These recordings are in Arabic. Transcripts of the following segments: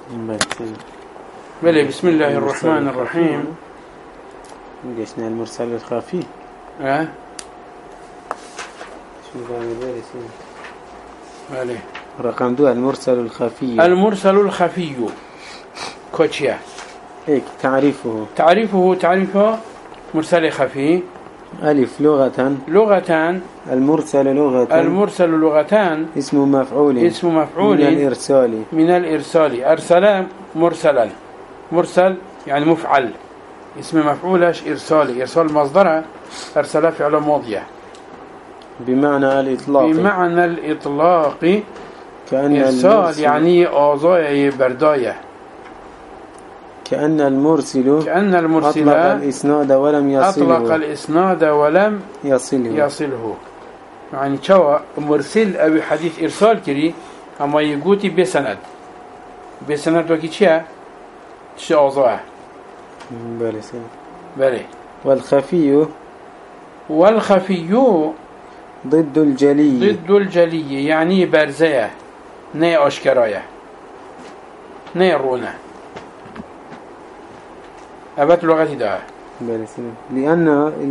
بلى. بسم الله الرحمن الرحيم. قشنا المرسل الخفي. شو بلى. رقم 2 المرسل الخفي. المرسل الخفي كوتشيا هيك تعريفه مرسل خفي. ألف لغة المرسل لغتان اسم مفعول من الإرسال أرسل مرسل يعني مفعل، اسم مفعولش إرسال مصدره، أرسل فعل ماضية بمعنى الإطلاق كأن إرسال يعني آزاي برداية. كأن المرسل أطلق الإسناد ولم يصله. يعني شو مرسل أبي حديث إرسال كري أما يقولي بسند وكي شيء آزاي. بلى. والخفي ضد الجلي يعني برزية ني أشكراية ني رونة أبت لغتي ده. لأن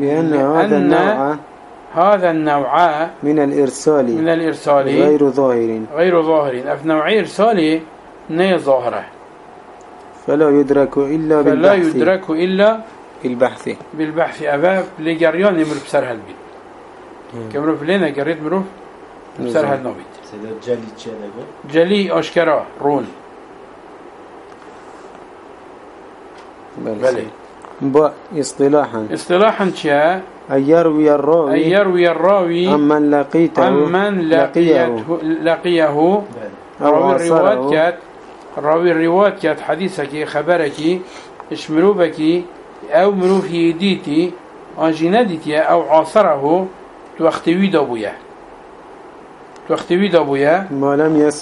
هذا النوع من الإرسال غير ظاهر أف نوعي إرسالي ني ظاهرة، فلا يدرك إلا بالبحث. أبا لجريان يمر بسرها البيت كمرو فلينا جريت مروف بسرها النوبيت جلي أشكرا رون. بلى. اصطلاحا شيء أن يروي الراوي عمن لقيه راوي الروايات كات حديثك خبرك اشمروبك أو مروف يديتي أنجندتي أو عاصره توختوي دابويا ما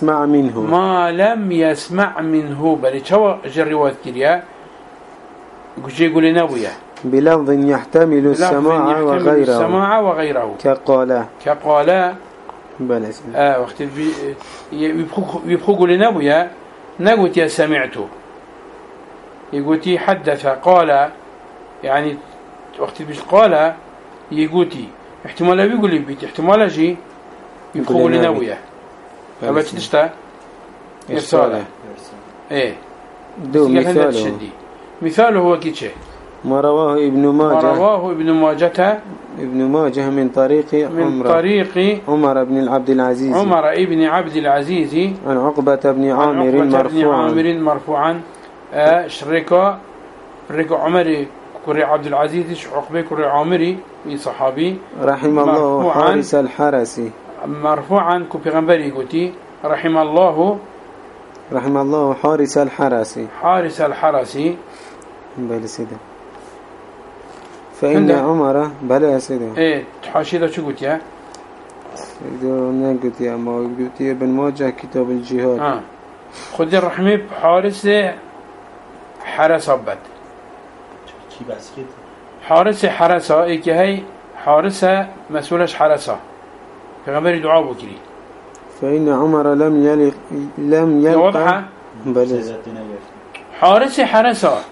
لم يسمع منه بل شو الروايات كريا يقول لنا بويا بلفظ يحتمل السماع وغيره كقال بلى. وقت يبخو لنا بويا نقول يا سمعته يقول حدث قال، يعني وقت بيش قال يقول احتمال بيقول لي بيت احتمال جي يبخو لنا بويا أبا تشتا إرساله. إيه دو مثاله هو كيتشه ما رواه ابن ماجه من طريق عمر بن عبد العزيز عن عقبة بن عامر مرفوعا شركة عمر كري عبد العزيز عقبة كري عامري صحابي رحم الله حارس الحرس مرفوعا كبيغمبري قلتي رحم الله حارس الحرس. بلى سيدة. فإن عمر بلى سيدة. إيه تحاشيدا شو قلت يا سيدة؟ قلت يا ما قلت يا ابن ماجه كتاب الجهاد. خذ الرحمة حارس أبد حارس إيه هي حارسة مسؤولش حارسة كغمري دعاء بكري. فإن عمر لم يلقى بلى حارسة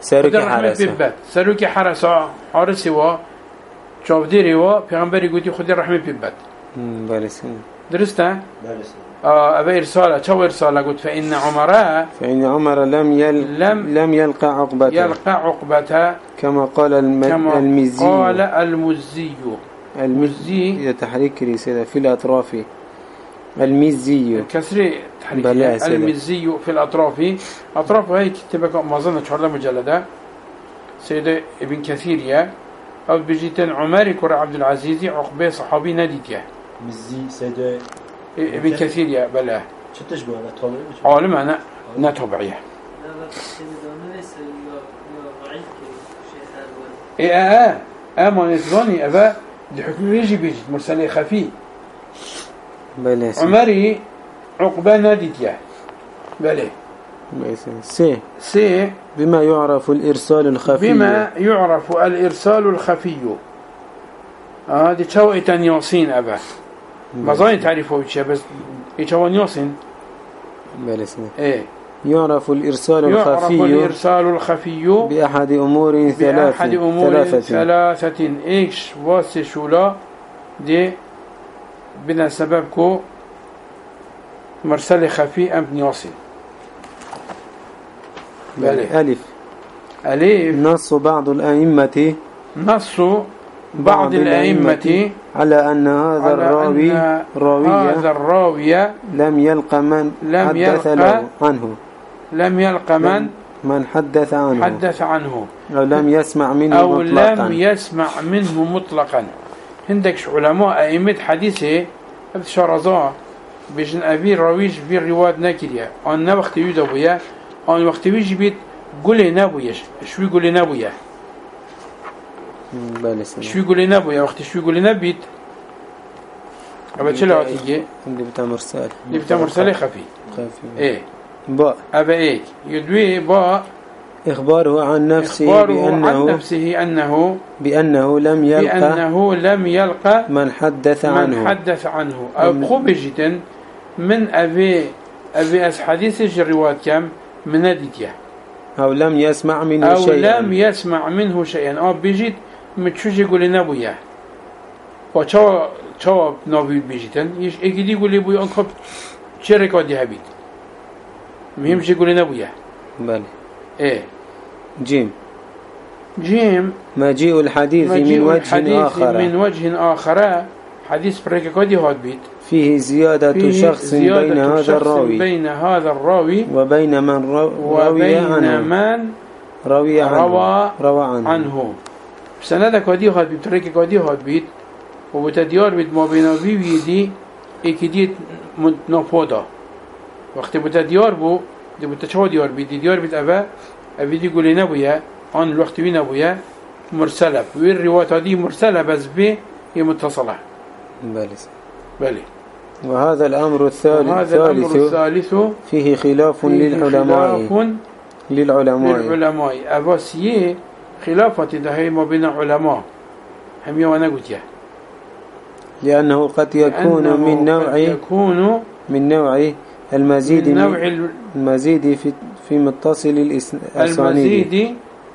سروكي حرسة حارسي و شافديري و پیغمبری گویی خودی رحمه بيبت. بله. درسته؟ أبا إرسالة شو إرسالة قلت فإن عمر لم يلقى عقبة كما قال المزي تحريك رسالة في الأطراف المزي كسري تحريك المزي في أطراف هاي كتبك ما ظن شهر مجلدة سيدة ابن كثير يا أو بجيتن عمر كر عبد العزيز عقبة صحابي نديتيا مزي سيدة ابن كثير يا بلا شو تشبه هذا طبيعي عالم أنا نتبعيه ما نتظني أبا لحكم يجي بيجي مرسل خفي بلى. عمري عقبة نديتيا بلى. سي بما يعرف الإرسال الخفي هذه شو إتنياسين أبا ما ظني تعرفه وش بس إيش هو نياسين بلى. إيه يعرف الإرسال الخفي بأحد أمور ثلاثة إيش واسشولا دي بنا سببكو مرسل خفي أم يصل. ألف نص بعض الأئمة على أن هذا الراوي لم يلقى من حدث عنه أو لم يسمع منه مطلقا. عندك علماء أئمة حديثه شرزا بجن أبي راويش في الرواية ناكريا أن وقت يدويا أن وقت يجبت قولي نابويا شو يقولي نابويا شو يقولي نابويا وقت شو يقولي نابيت أبا تشلا وتيجي اللي بتاع مرسل خفي إيه باء أبا إيه يدوي باء إخباره عن نفسه بأنه لم يلقى من حدث عنه أو خبجة من أبي حديث الروايات كم من نديتيه أو لم يسمع منه شيئا أو بيجيت متشوش يقول نبويه وشو نبي بيجيتن يش أكيد يقول لي بوي أنكب شركة دي هبيت مهم شيء يقول نبويه بله إيه جيم مجيء الحديث من وجه آخر حديث بركة دي هاد بيت فيه زيادة شخص بين هذا الراوي وبين من روى عنه سندك ودي هاد بيت بركة دي هاد بيت وبتديار بيت ما بين دي اكيد نفودا وقت بتديار بو دي بتشوا ديار بيت أبي دي يقول نبويا عن الوقت وين نبويا مرسلة والرواية هذه مرسلة بس ب هي متصلة. بلي. وهذا الأمر الثالث فيه خلاف للعلماء. أباسية خلافة ده ما بين علماء هم يوانا قلتيا. لأنه قد يكون من نوع المزيد في متصل الأسانيد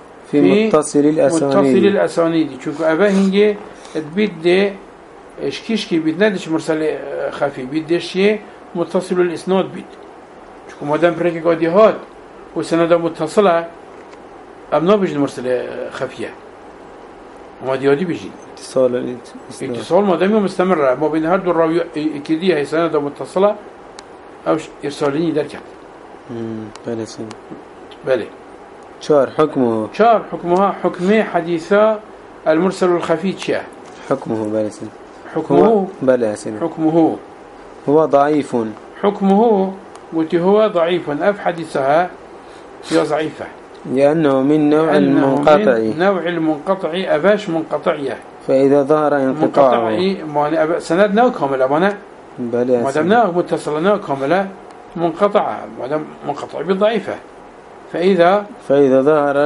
شوف أبا هنجي تبيد اشكيشكي بيدنادش مرسل خفي بيدش متصل الإسناد بيد شوف ما دام بريكي قادي هاد وسندا متصلة أبنا بيجي مرسل خفية وما ديادي بيجي اتصال ما دام مستمر ما بين هاد الراوي كذي هي سندا متصلة أو إرساليني دركت. بلي. شار حكمها حكم حديثة المرسل الخفي شيء. حكمه هو ضعيف. حكمه هو ضعيف أف حديثها هي ضعيفة. لأنه من نوع المنقطع أباش منقطعية. فإذا ظهر انقطاعه سند نوع كاملة ما دام نوع متصل نوع كاملة منقطعة ما دام منقطع بالضعيفة فإذا ظهر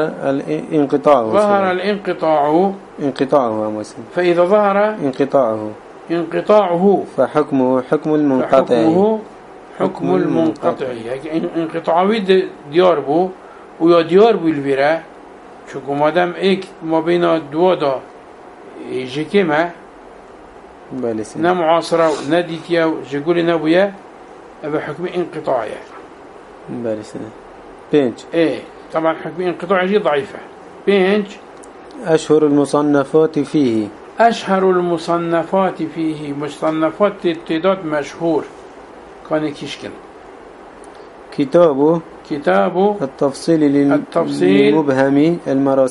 الانقطاع فإذا ظهر انقطاعه فحكمه حكم المنقطع انقطاعه دياربو ويا دياربو الفراء شو ما دام ما بين الدوادا جكمة معاصرة نديتيا جقول نبويا أبا حكم انقطاعي بينج طبعا حكم انقطاعي ضعيفة. بينج أشهر المصنفات فيه مصنفات تعداد مشهور كان كيشكن كتابه التفصيل لمبهم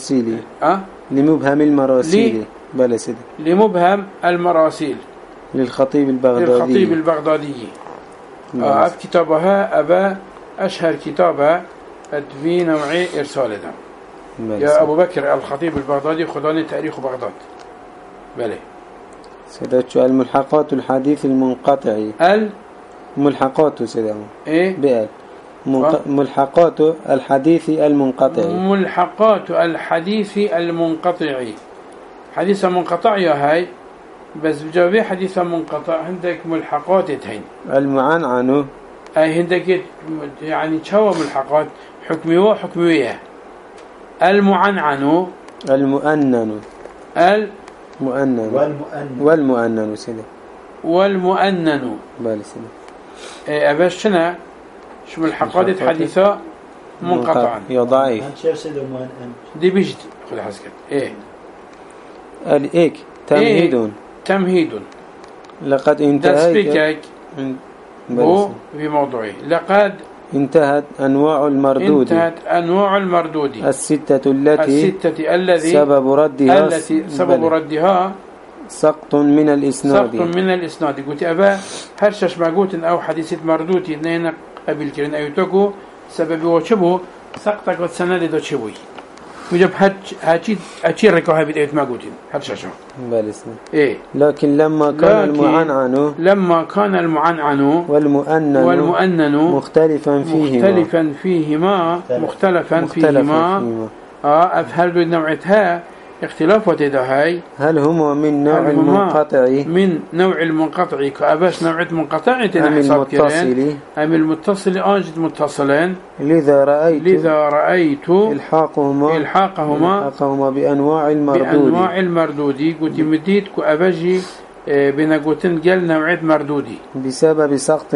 المراسيل للخطيب البغدادي كتابها أبا أشهر كتابة في نوعي إرسال ده يا أبو بكر الخطيب البغدادي خداني تاريخ بغداد. بله سيداتشو الملحقات الحديث المنقطع ملحقات سيداتشو بقى ملحقات الحديث المنقطع حديث منقطع يا هاي بس بجوابي حديث منقطع عندك ملحقات تهين أي هندك يعني شو ملحقات حكمي وحكمية. المعنعن المؤنن والمؤنن سيدي والمؤنن بالي سيدي أبشنا شو ملحقات الحديثة منقطعا يا ضعيف دي بيجد خذ حسكت الإيك تمهيد لقد انتهيت في موضوعه لقد انتهت أنواع المردود الستة التي سبب ردها سقط من الإسناد قلت أبا هرشش ما قلت أو حديثة مردود إننا قبل كرين أيوتكو سبب وشبه سقطك والسند دو شبوي وجب هاتشي ركوها بدأت ما قلت هرشش بالسنا لكن لما كان المعنعن والمؤنن مختلفا فيهما أفهل دو نوعتها اختلاف وتدهاي هل هما من نوع المنقطع كأباش نوع منقطع أم المتصل أنجد متصلين لذا رأيت إلحاقهما بأنواع المردود قلت مديد كأباجي بنقوتن قال نوع مردودي بسبب سقط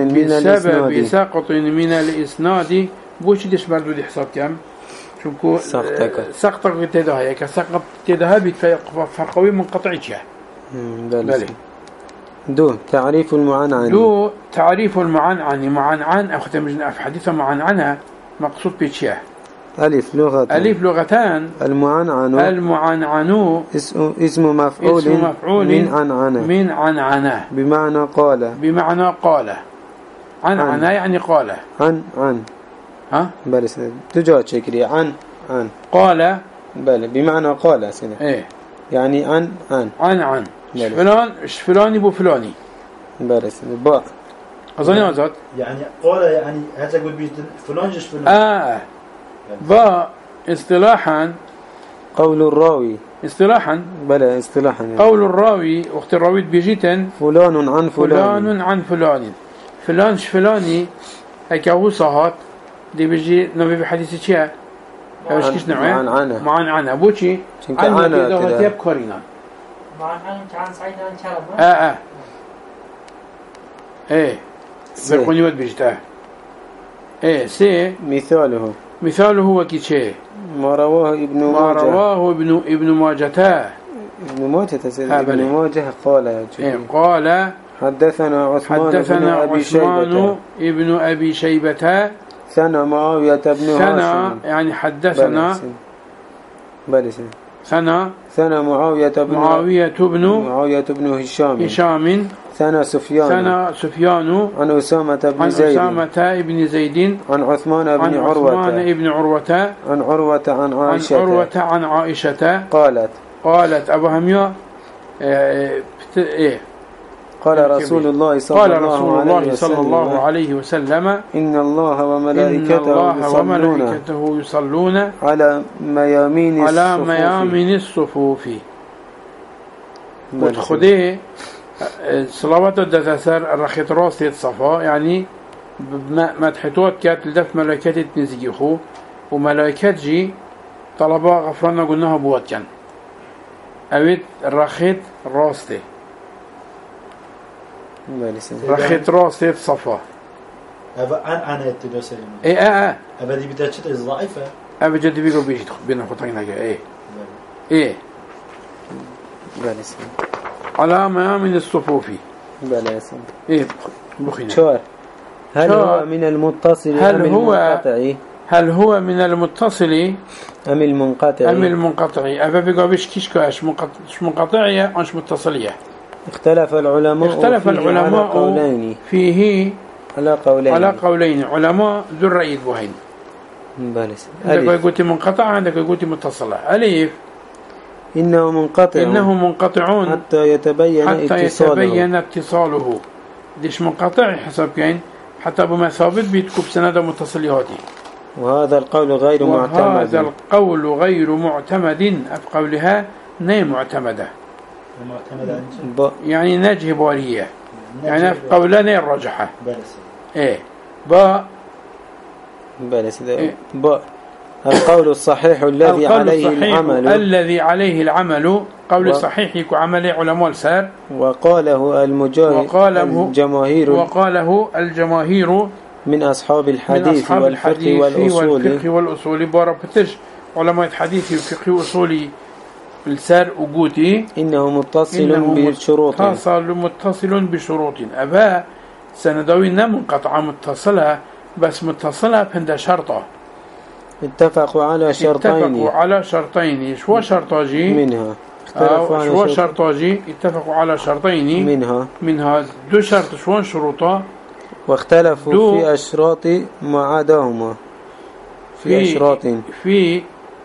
من الإسناد بوش ديش مردودي حساب كم شوكو سقطك تدها كسقط تدها بفرقوي منقطعية بلى تعريف المعنعن معنعن أخذ من حديث معنعنها مقصود بشيء ألف لغتان المعنعن اسم مفعول من عنعنة بمعنى قال عنعنة يعني قال عن بلى تجاوز شكري عن قال بلى بمعنى قال سنة يعني عن فلان يبو فلاني بلى سنة باء أظني أزاد يعني قال يعني هذا يقول بيجد فلان جش فلان باء اصطلاحا قول الراوي بلى اصطلاحا يعني. قول الراوي وقت الراوي بيجيتن فلان عن فلان فلاني هيك هو صهات دي بيجي نبي بحديث شيء ايش كيش نوعه معنعنة بوشي عنا كده تياب كورينا معنعنة عن سعيد عن شرب برقوني ود بيجته سي مثاله هو كيشي ما رواه ابن ماجه ابن ماجه قال حدثنا عثمان ابن أبي شيبة ثنا معاوية بن هاشم يعني حدثنا ثنا معاوية بن هشام ثنا سفيان عن أسامة بن زيد عن عثمان بن عروة عن عائشة قالت أبو همية قال رسول الله صلى الله عليه وسلم إن الله وملائكته يصلون على ميامين الصفوف وتخذيه صلوات الدثار الرخيط راسي الصفا يعني ما تحطوت كات لدف ملائكة تنزيخو وملائكة جي طلبا غفرنا قلناها بوات كان أبيت الرخيط راسي رخيت راسي صفا أنا يتدوسين أبدي بدأت شيء ضعيفة أبجد بيقول بيجي بينا خطينا على ميامن الصفوف بخينا هل هو من المتصل هل هو من المتصل أم المنقطع أبا بيقول بيش كيشكاش منقطعية أنش متصلية اختلف العلماء فيه على قولين علماء ذو الرأي بوهين عندك قلت منقطع عندك قلت متصلة أليف إنه منقطعون حتى يتبين اتصاله ديش منقطع حسب كين حتى بما ثابت بيتكب سند متصلياتي وهذا القول غير معتمد أف قولها ني معتمدة يعني نجه بارية يعني قولنا الرجحة با بلى سيدة با القول الصحيح الذي عليه العمل الذي عليه العمل قول صحيح عمل علماء السار وقاله الجماهير من أصحاب الحديث والفقه والأصول باربتش علماء الحديث والفقه والأصول السار وقوتي إنه متصل بشروط أبا سندوي منقطعة متصلة بس متصلة بند شرطة اتفقوا على شرطين شو شرطاجي منها شو شرطاجي اتفقوا على شرطين منها دو شرط شو شروطه واختلفوا في أشراط ما عداهما في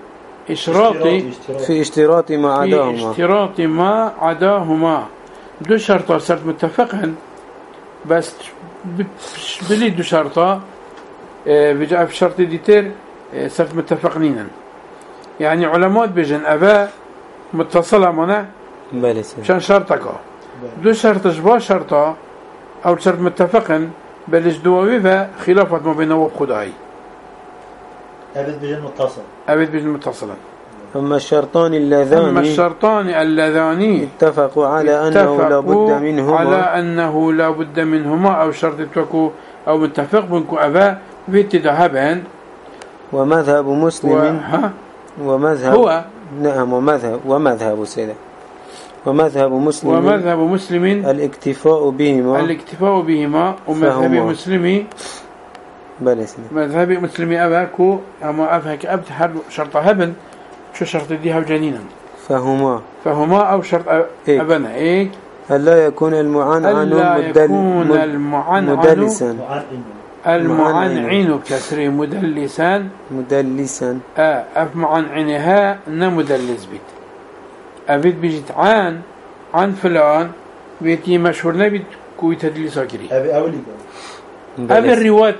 اشتراط ما عداهما دو شرطة صرت متفقا بس بلي دو شرطة بجاء في شرط ديتر صرت متفقين يعني علماء بيجن أبا متصلة منا مشان شرطك دو شرط جبا شرطة أو شرط متفقا بلش دوابيفا خلافة ما بينه وخداي أبد بيجن متصلا أما الشرطان اللذان اتفقوا على أنه لا بد منهما أو شرط تكو أو متفق بنكو أبا بيت ذهبان ومذهب مسلم هو نعم ومذهب مسلم الاكتفاء بهما ومذهب مسلمي مذهب مسلمي أباكو أما أفهك أبت شرط هبن شو شرط ديها وجنينا فهما أو شرط أبنا إيه ألا يكون المعنعن المعنعن بكسر مدلسا أف معنعنها نمدلس بيت أبيت بيجت عن فلان بيتي مشهور نبيت كوي تدليسا كري أبي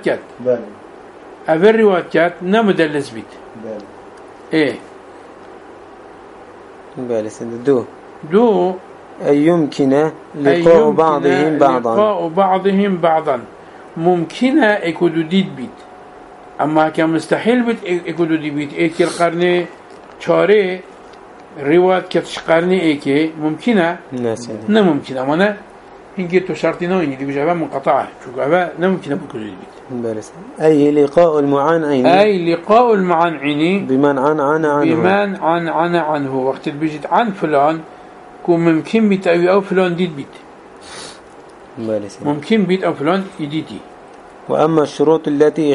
الروايات كات نمدلس بيت إيه دو أن يمكن لقاء بعضهم بعضا ممكن اكودو ديد بيت اما كان مستحيل بيت اكودو ديد بيت ايكي القرن چاره روایت كتش قرن ايكي ممكنه نممكنه مانا هنجي تو شرطي نويني دي بجابا منقطعه شو قابا نممكنه بكودو ديد بيت أي لقاء المعنعن بمن عن عنه وقت بيجت عن فلان كون ممكن بيت أو فلان ديد بيت ممكن بيت أو فلان يديتي وأما الشروط التي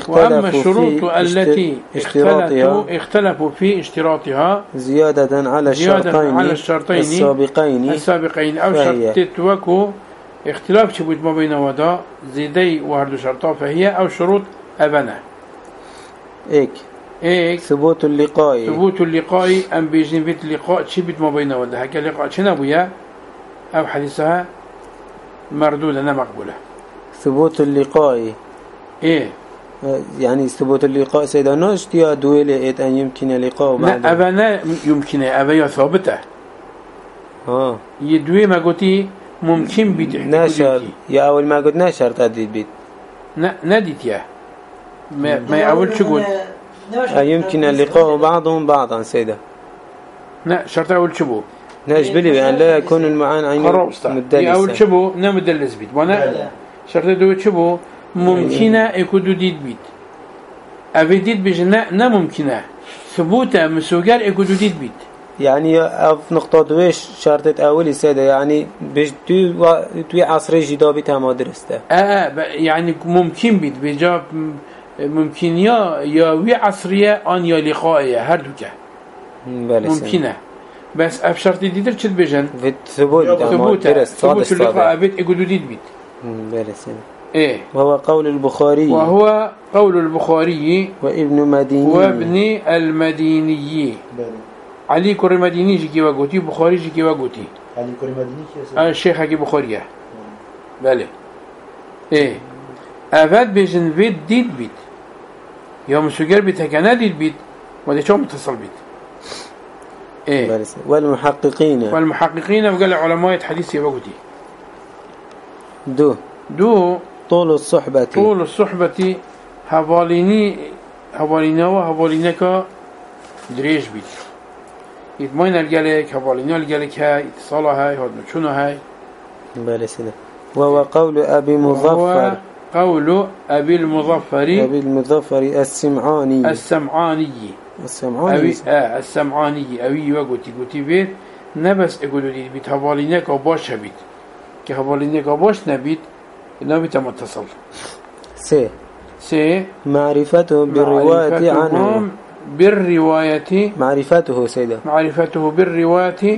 اختلفوا في اشتراطها زيادة على الشرطين السابقين أو شرط توكو اختلاف شبوت ما بين ودا زيدي وهردو شرطا فهي أو شروط أبنا ثبوت اللقاء أم بيجن بيت اللقاء شبت ما بين ودا هكا اللقاء شنبويا أو حديثها مردودة مقبولة ثبوت اللقاء يعني ثبوت اللقاء سيدنا اشتيا دويلة أن يمكن لقاء بعد لا أبنا يمكن أبا ثابته يدوي ما قلتي ممكن بيت ناشر يا أول ما قلت ناشر تديد بيت نديت يا ما أول شو قلت يمكن اللقاء بعضهم بعضا سيدة لا شرط أول شبو ناجبلي بأن لا يكون المعنى مدلسا أول شبو نمدلس بيت وانا شرط دو شبو ممكنة يكون ديد بيت أبي ديد بجنا نممكنة ثبوته مسوقر يكون ديد بيت يعني في نقطة دويش شرطة أولي سيدة يعني بيش توي عصري جدابي ما درسته يعني ممكن بيت بجاب ممكن يا وي عصرية أن يا لقائية هردوكه ممكنة بس أف شرط ديدر شد بجن في ثبوت اللقاء بيت يقولوا ديد بيت وهو قول البخاري وابن المديني علي كوري مديني جي وقوتي بخاري جي وقوتي علي كوري مديني الشيخ حكي بخاريه بله أفاد بيجن بيت ديد بيت يوم سجر بيت هكذا ديد بيت وده شو متصل بيت والمحققين وقال علماء الحديث يبقوتي دو طول الصحبة طول الصحبة هفالينا وهفالينك دريج بيت يتمين الجلك هفالينا الجلك هاي اتصالها هاي هاد نشونه هاي بله سيدة. وهو قول أبي مظفر قول أبي المظفر السمعاني السمعاني أبي وقتي بيت نبس أقولوا لي بيت هفالينك باش بيت كهفالينك باش نبيت نبيت متصل سي معرفته بالرواية عنه معرفته سيدة معرفته بالرواية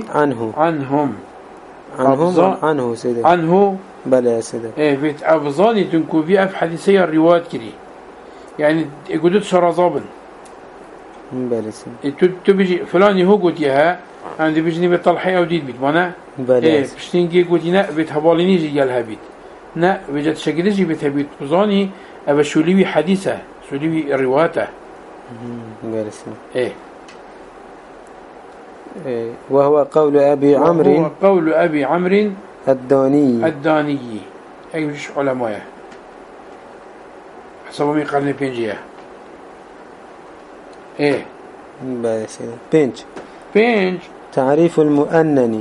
عنه سيدة عنه بلى يا سيدة. ايه بيت أبظاني تنكو في حديثية الروايات كري يعني يقولوا شرزابن بلى سيدة. تبيجي فلاني هو قلت ياها عندي بيجني بيطلحي أو ديد بيت وانا ايه بشتينجي قلت نا بيت هباليني جي قالها بيت نا بيجت شكلجي بيت بيت بظاني أبا شوليوي حديثة شوليوي رواته بلى سيدة. ايه وهو قول أبي عمرو الداني أي مش علماء حسب مي قرن بينجيه ايه بس بينج تعريف المؤنن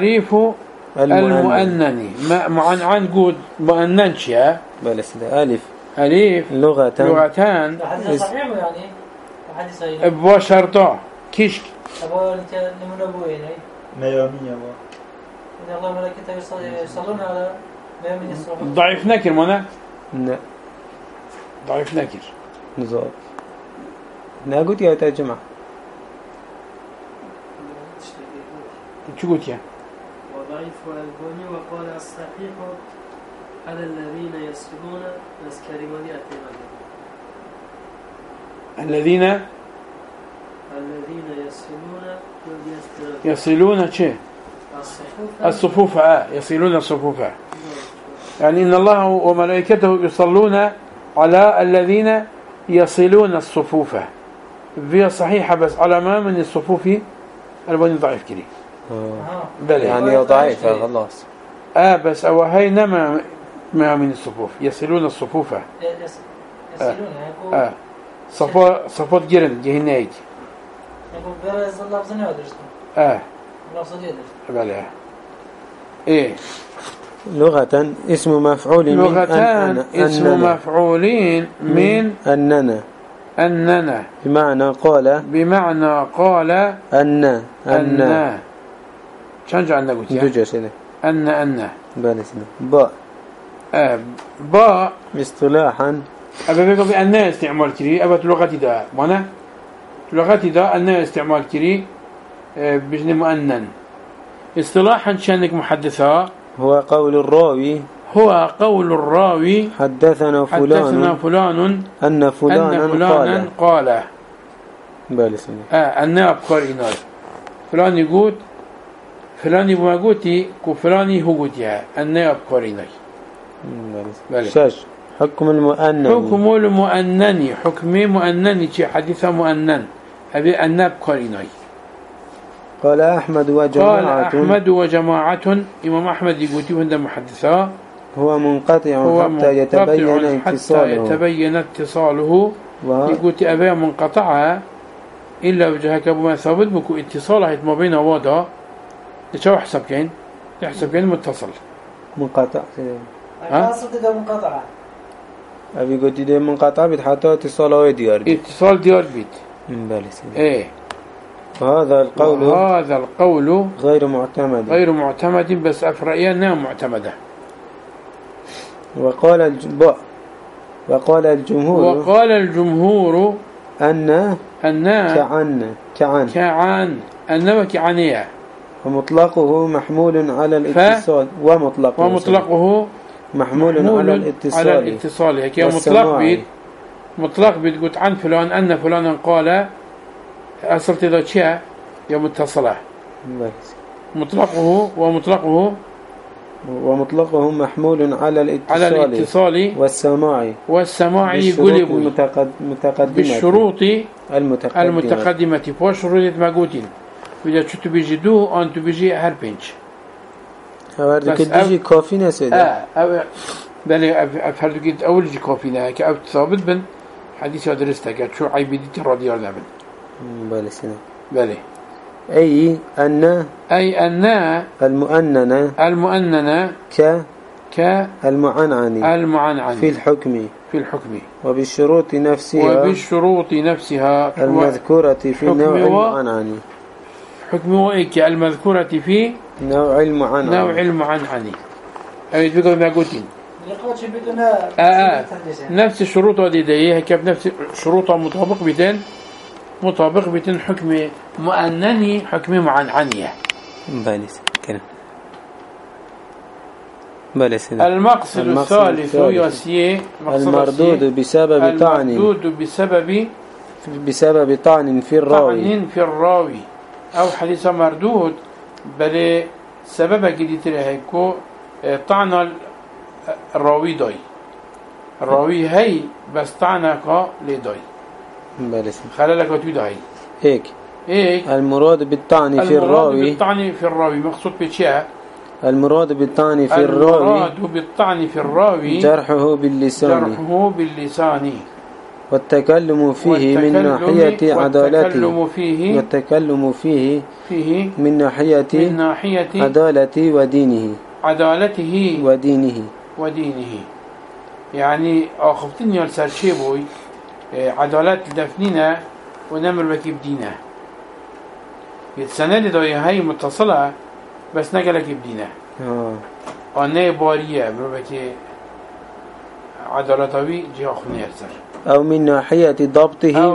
عن قود مؤننش يا بس ده ألف لغتان حديث صحيح يعني حديث صحيح أبوا شرطة كشك أبوا أنت لمنبوين ميامية إن الله ملائكته يصلون على ميامين الصحابة ضعيف نكر منا لا ضعيف نكر نزار لا قلت يا تجمع شو قلت يا وضعيف والبوني وقال الصحيح على الذين يسلون بس كلمة دي الذين يصلون شيء الصفوف يصلون الصفوف يعني إن الله وملائكته يصلون على الذين يصلون الصفوف في صحيحة بس على ما من الصفوف البني ضعيف كري بل يعني ضعيف خلاص بس أو هاي نما ما من الصفوف يصلون الصفوف يصلون صفات جرن جهنايج يقول برز الله بزني ودرست لفظ يدرس بلى ايه لغة اسم مفعول اسم مفعولين من أننا بمعنى قال أن شنج عنا قلت يا أن بالسنا باء اصطلاحا أبا بيقول بأن استعمال كري أبا لغتي دا مانا لغتي دا أن استعمال كري بجن مؤنن اصطلاحا شانك محدثا هو قول الراوي حدثنا فلان أن فلانا قال بالسنا أن أبقر إناي فلان يقول فلان يبقى قوتي كفلاني هو قوتيها أن أبقر إناي شاش حكم المؤنن حكم مؤنن حديث مؤنن أبي أن أبقر إناي قال أحمد وجماعة إمام أحمد يقولي عند محدثا هو منقطع حتى يتبين اتصاله يقول أبي منقطعة إلا وجهك أبو ما ثابت بكو اتصاله ما بين واضح لشو حسب كين متصل منقطع أصل ده منقطعة أبي قلت ده منقطع بيت حتى اتصال ديار بيت إيه هذا القول غير معتمد بس أفرأينا معتمدة وقال الجمهور أن كعن أن وكعنية ومطلقه محمول على الاتصال ومطلقه محمول على الاتصال هيك مطلق بيت قلت عن فلان أن فلانا قال أصلت ذا شيء يوم متصلة ومطلقه محمول على الاتصال والسماع يقول بالشروط المتقدمة وشروط مقوتين وإذا شو بيجدوه أن تبيجي هر بنش بس بيجي كافي نسيد بله أفهمت قلت أول جي كافينا كأب ثابت بن حديث درستك شو عيبيدتي رضي الله عنه بله سنة بله أي أن المؤننة المعنعن في الحكم وبالشروط نفسها المذكورة في نوع المعنعن المذكورة في نوع المعنعن أي تقول ما قلتين نفس الشروط هذه كيف نفس شروطها مطابق بين حكم مؤنني حكم معنعنية المقصد الثالث يسيه المردود بسبب طعن في الراوي أو حديث مردود بل سبب جديد لهيكو طعن الراوي الراوي هي بس طعنك لداي خلالك وتداي هيك المراد بالطعن في الراوي مقصود بشيء المراد بالطعن في الراوي جرحه باللسان والتكلم فيه من ناحية عدالته ودينه يعني أخفتني السر شيبوي عدالة دفننا ونمر بكي بدينه السنة دي هاي متصلة بس نقلك بدينه أنا بارية مربكي عدالتوي جي أخني السر أو من ناحية ضبطه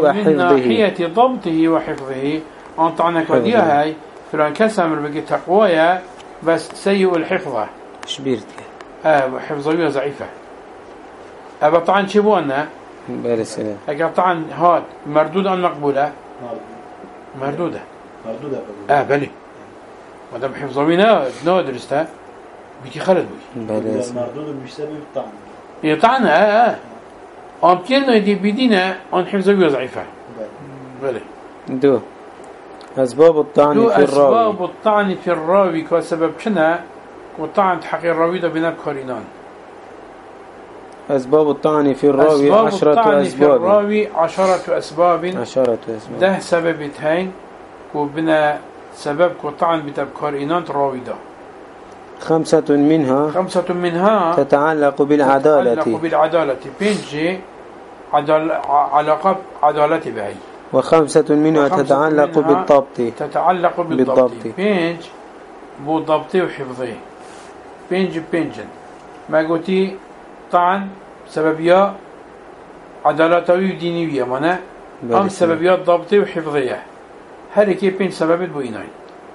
وحفظه أنت عنك وديها هاي فلان كسر بقي تقوية بس سيء الحفظة شبيرتك حفظوية ضعيفة أبا طعن شبوانا بالسلام أجا طعن هاد مردودة أم مقبولة مردودة بلي ودم حفظوينا درسته بيتي خلد مردودة بسبب الطعن يطعن أم كيرنا يدي بدينا أن حفظوية ضعيفة بلي دو أسباب الطعن في الراوي كسبب شنا وطعن تحقيق الراوي ده بناب كارينان أسباب الطعن في الراوي عشرة أسباب ده سبب تهين وبنا سبب كطعن بتبكار إنان راوي ده 5 منها تتعلق بالعدالة بينجي علاقة عدالة بهي و5 منها تتعلق بالضبط بينج بالضبط وحفظه بينجن ما قلتي طعن سببية عدالتوي ودينية منا أم سببيات ضبطي وحفظية هل كيف بين سبب بوينين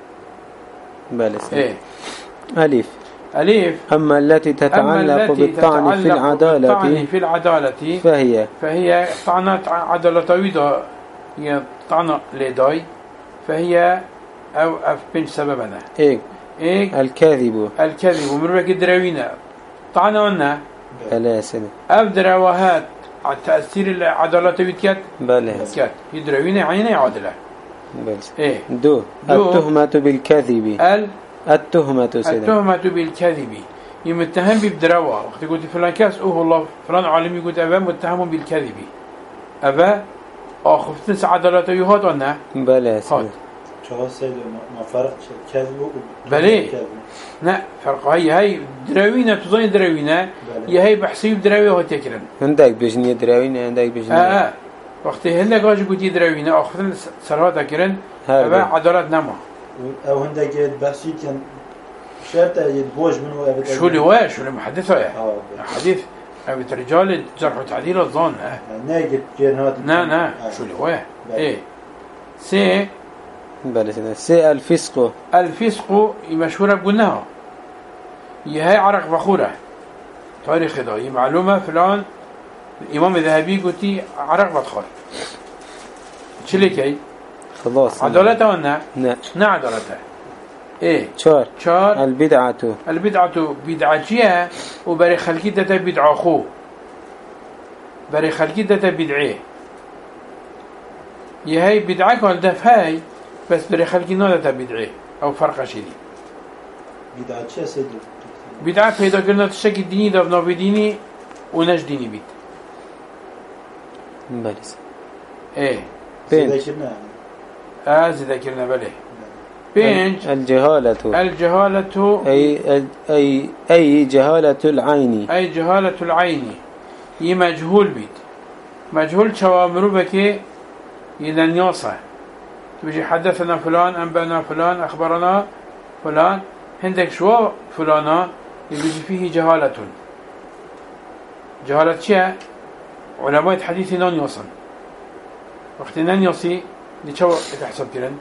ألف أما التي تتعلق بالطعن في العدالة فهي طعنات عدالتوي هي طعنة لداي فهي أو بين سببنا الكاذب ومربك دراوينا طعنونا بلا سنة أبدر وهات على تأثير العدالة بكات بلا كات يدروين عيني عادلة بس دو التهمة بالكذب التهمة بالكذب يمتهم بالدراوة وقت قلت فلان كاس الله فلان عالم يقول أبا متهم بالكذب أبا أخفتنس عدالة يهاد ونا بلا سنة شو سيد ما فرق كذب بلي لا فرق هاي دراوينة تظن دراوينة هي بحسي بدراوي هو تكرن عندك بجنية دراوينة عندك بجنية وقت هلا قاش قلتي دراوينة أخذن سرها تكرن أبا عدالة نما أو عندك بحسي كان شرط يتبوج منه شو اللي محدثه حديث أبي رجال جرح وتعديل الظن ناجد جنات نا شو اللي هو سي سي الفسق مشهورة بقولناها هي عرق فخورة تاريخ ده هي معلومة فلان الإمام الذهبي قلتي عرق بدخل شليكي خلاص عدالته ولا نا عدالته شار البدعة بدعتها وبري خلقي ده بدعة خو بري خلقي ده بدعيه هي بدعة كان دفاي بس بري خلقي نادة بدعيه أو فرق شديد بدعة شيء سيد بدعة پیدا كرنا تشكي ديني دابنا بديني ونش ديني بيت بلس ايه زيادة بنج كرنا زيادة كرنا بله بنج الجهالة أي جهالة العين أي جهالة العين مجهول بيت مجهول شوامرو بكي يننيوصه تبجي حدثنا فلان أنبأنا فلان أخبرنا فلان عندك شو فلانا يبجي فيه جهالة جهالة شيء علماء الحديث نان يوصل وقت نان يوصي لشو تحسب كرن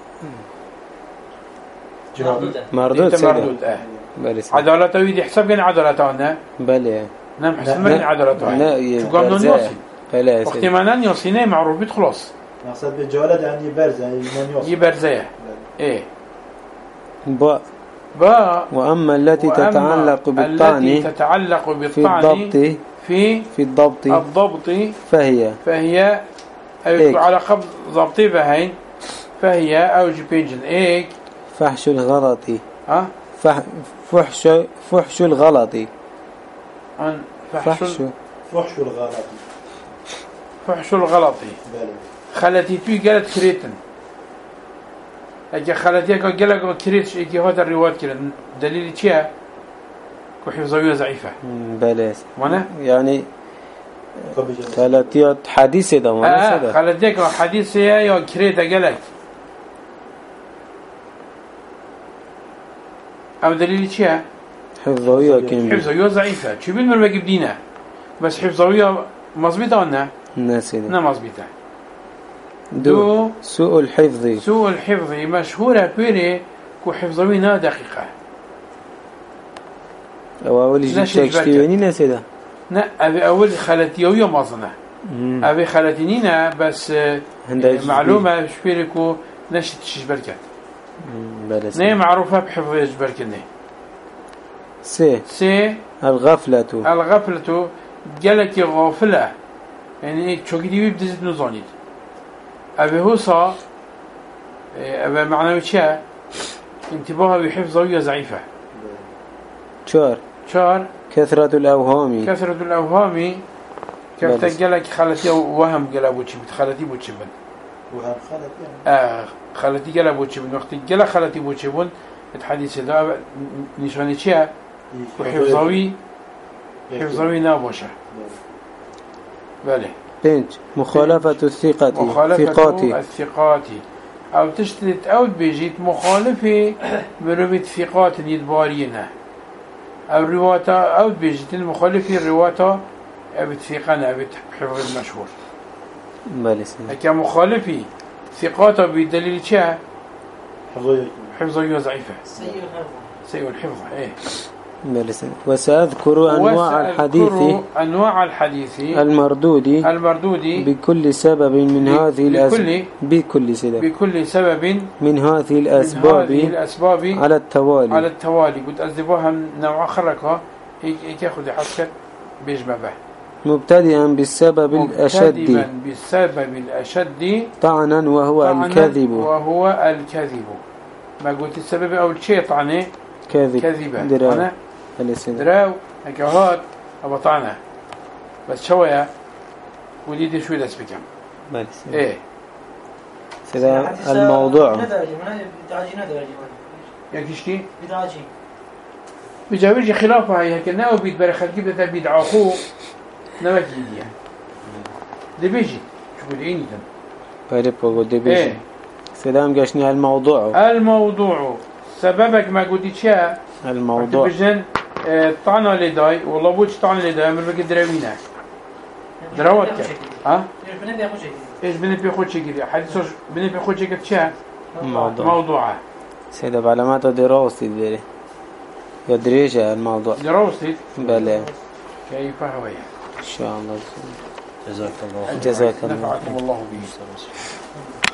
مردود عدالته يدي حسب كان عدالته أنا بلى نعم حسب من عدالته شو قام نان يوصي وقت ما نان يوصي نعم معروف بيت خلاص مقصد بالجهالة يعني برزة يعني يبرزه ايه با وأما التي تتعلق بالطعن في الضبط فهي على قبض ضبطي بهين فهي أوج بينجن إيك فحش الغلط فحش الغلط فحش الغلط خلتي في قالت كريتن اجا خلتي قالت كريتش اجي هذا الروايات كده دليل شيء وحفظويه ضعيفه بلاس وانا يعني خلتي حديث ده وانا خلتي حديث يا كريت قالت او دليل شيء حفظويه ضعيفه شو بين ما بجيب دينا بس حفظويه مظبوطه ولا ناسينا مظبوطه دو سوء الحفظ مشهورة بيري كو حفظوينا دقيقة أول شيء تشتيوني نسيدا لا أبي أول خلتيوية مظنة أبي خلتينينا بس معلومة شبيري كو نشت شبركات نهي معروفة بحفظ شبركني سي الغفلة جالك غافلة يعني شو كدي بيبدأ نظانيد أبي هوصا أبي معنوي شيء انتباهه بحفظه ضعيفة شار كثرة الأوهام كيف تجلك خلتي وهم جلابو شيء خلتي بوشبن وهم خلتي خلتي جلابو شيء وقت جل خلتي بوشبن الحديث ده نشاني شيء وحفظه نابوشه بله بنت مخالفة الثقات أو تشتريت أو بيجيت مخالفة بروية ثقات يدبارينها أو رواية أو بيجيت المخالفة الرواية بثقنا بحفظ المشهور هكا مخالفة ثقات بدليل شيء حفظه ضعيفة سيء الحفظ إيه وسأذكر أنواع الحديث المردود بكل سبب من هذه الأسباب بكل سبب من هذه الأسباب على التوالي قد أذبوها نوع خرقها هيك ياخذ حسكت بيجمع مبتدئا بالسبب الأشد طعنا وهو الكذب ما قلت السبب أول شيء طعنه كذبة دراو هكذا أبو طعنه بس شوية وليد شوي دس بكم إيه سيدا الموضوع يكشكي بجاويرجي خلافها هي هكذا ناو بيت برخل كيف بيدعو أخوه نمكي دي دي بيجي شو قول عيني دي بيجي إيه. سلام قاشني الموضوع سببك ما قلت شيء الموضوع بجن طعنا لداي والله بوش طعنا لداي من بقى دراوينه دراوتك ها ايش بني بياخد شيء كذا حديث بني بياخد شيء كذا موضوعه سيدا بعلامات دراستي دي يدريش الموضوع دراستي بلى كيف هو ان شاء الله جزاك الله نفعكم الله به